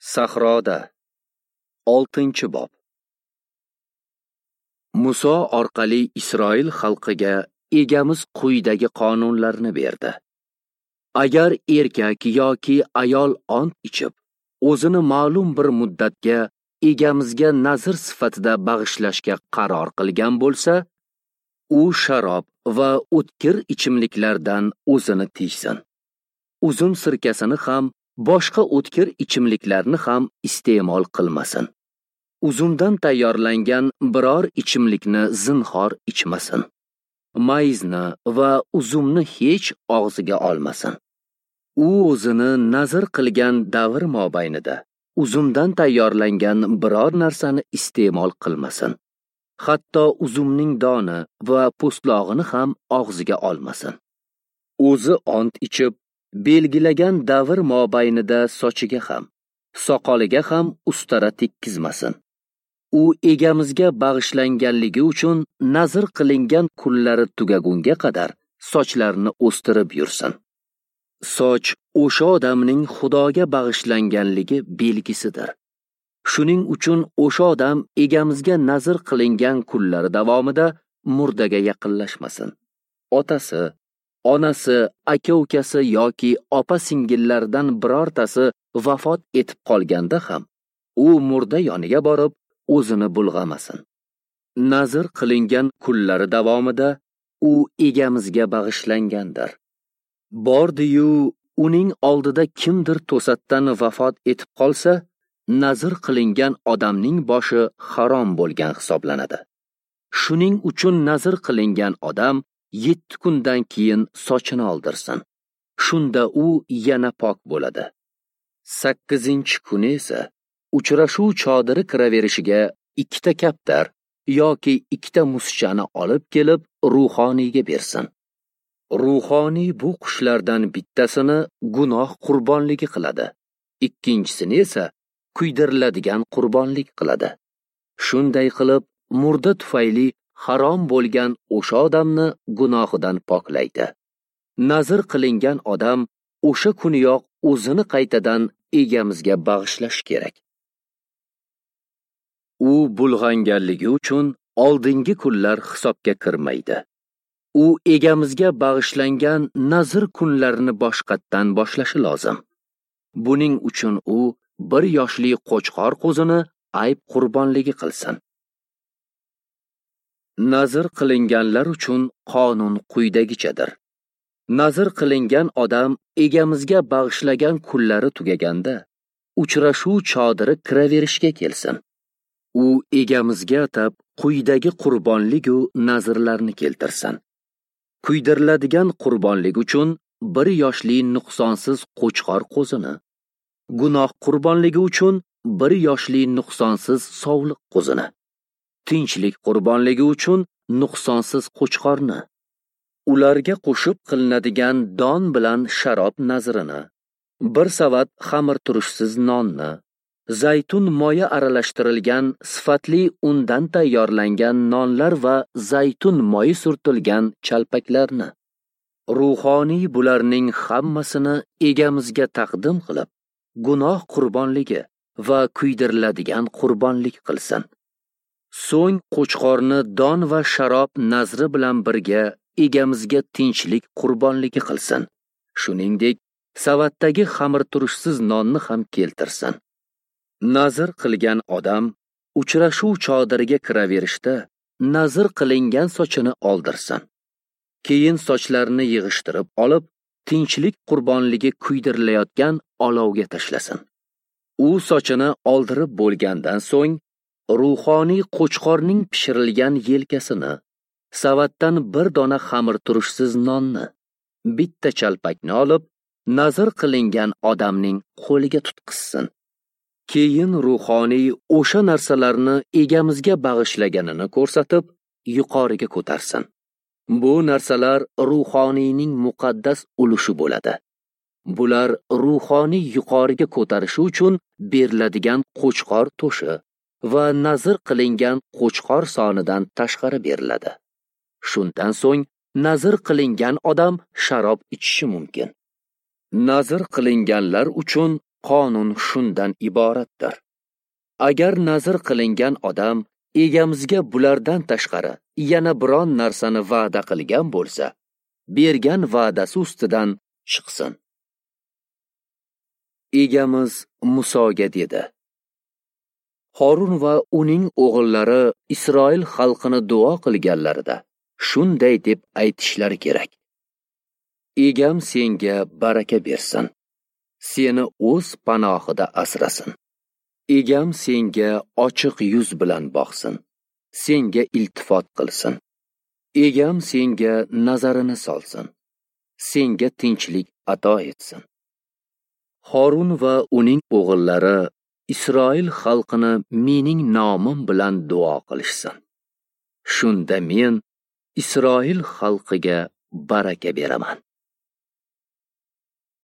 Sahroda 6-bob. Muso orqali Isroil xalqiga egamiz quyidagi qonunlarni berdi. Agar erkak yoki ayol ont ichib, o'zini ma'lum bir muddatga egamizga nazr sifatida bag'ishlashga qaror qilgan bo'lsa, u sharob va o'tkir ichimliklardan o'zini tiysin. Uzum sirkasini ham, boshqa o'tkir ichimliklarni ham iste'mol qilmasin. Uzumdan tayyorlangan biror ichimlikni zinhor ichmasin. Mayizni va uzumni hech og'ziga olmasin. U o'zini nazr qilgan davr mobaynida uzumdan tayyorlangan biror narsani iste'mol qilmasin. Hatto uzumning doni va po'stlog'ini ham og'ziga olmasin. O'zi ont ichib, belgilagan davr mobaynida sochiga ham, soqoliga ham ustara tekkizmasin. U egamizga bag'ishlanganligi uchun nazr qilingan kunlari tugagunga qadar sochlarini o'stirib yursin. Soch o'sha odamning Xudoga bag'ishlanganligi belgisidir. Shuning uchun o'sha odam egamizga nazr qilingan kunlari davomida murdaga yaqinlashmasin. Otasi, onasi, aka-ukasi yoki opa-singillaridan birortasi vafot etib qolganda ham u murda yoniga borib o'zini bulg'amasin. Nazr qilingan kunlari davomida u egamizga bag'ishlangandir. Bordi-yu uning oldida kimdir to'satdan vafot etib qolsa, nazr qilingan odamning boshi harom bo'lgan hisoblanadi. Shuning uchun nazr qilingan odam 7 kundan keyin sochini oldirsin. Shunda u yana pok bo'ladi. 8-kuni esa uchrashuv chodiri kiraverishiga 2 kaptar yoki 2 muschani olib kelib ruhoniyga bersin. Ruhoniy bu qushlardan bittasini gunoh qurbonligi qiladi, ikkinchisini esa kuydiriladigan qurbonlik qiladi. Shunday qilib, murda tufayli harom bo'lgan o'sha odamni gunohidan poklaydi. Nazr qilingan odam o'sha kuniyoq o'zini qaytadan egamizga bag'ishlash kerak. U bulg'anganligi uchun oldingi kunlar hisobga kirmaydi. U egamizga bag'ishlangan nazr kunlarini boshqatdan boshlashi lozim. Buning uchun u 1 yoshli qo'chqor qo'zini ayb qurbonligi qilsin. Nazr qilinganlar uchun qonun quyidagichadir. Nazr qilingan odam egamizga bag'ishlagan kunlari tugaganda uchrashuv chodiri kiraverishga kelsin. U egamizga atab quyidagi qurbonlik u nazrlarni keltirsin. Kuydiriladigan qurbonlik uchun 1 yoshli nuqsonsiz qo'chqor qo'zini, gunoh qurbonligi uchun 1 yoshli nuqsonsiz sovliq qo'zini, tinchlik qurbonligi uchun nuqsonsiz qo'chqorni, ularga qo'shib qilinadigan don bilan sharob nazrini, 1 savat xamir turishsiz nonni, zaytun moyi aralashtirilgan sifatli undan tayyorlangan nonlar va zaytun moyi surtilgan chalpaklarni. Ruhoniy bularning hammasini egamizga taqdim qilib, gunoh qurbonligi va kuydiriladigan qurbonlik qilsin. So'ng qo'chqorni don va sharob nazri bilan birga egamizga tinchlik qurbonligi qilsin. Shuningdek, savatdagi xamir turishsiz nonni ham keltirsin. Nazr qilgan odam uchrashuv chodiriga kiraverishda nazr qilingan sochini oldirsin. Keyin sochlarini yig'ishtirib olib, tinchlik qurbonligi kuydirilayotgan olovga tashlasin. U sochini oldirib bo'lgandan so'ng ruhoniy qo'chqorning pishirilgan yelkasini, savatdan 1 dona xamir turishsiz nonni, 1 chalpakni olib, nazr qilingan odamning qo'liga tutqizsin. Keyin ruhoniy o'sha narsalarni egamizga bag'ishlaganini ko'rsatib, yuqoriga ko'tarsin. Bu narsalar ruhoniyning muqaddas ulushi bo'ladi. Bular ruhoniy yuqoriga ko'tarishi uchun beriladigan qo'chqor to'shi va nazr qilingan qo'chqor sonidan tashqari beriladi. Shundan so'ng nazr qilingan odam sharob ichishi mumkin. Nazr qilinganlar uchun Qonun shundan iboratdir. Agar nazr qilingan odam egamizga bulardan tashqari yana biron narsani va'da qilgan bo'lsa, bergan va'dasi ustidan chiqsin. Egamiz Musoga dedi: Horun va uning o'g'illari Isroil xalqini duo qilganlarida shunday deb aytishlari kerak: Egam senga baraka bersin, seni o'z panohida asrasin. Egam senga ochiq yuz bilan boqsin, senga iltifot qilsin. Egam senga nazarini solsin, senga tinchlik ato etsin. Horun va uning o'g'illari Isroil xalqini mening nomim bilan duo qilishsin. Shunda men Isroil xalqiga baraka beraman.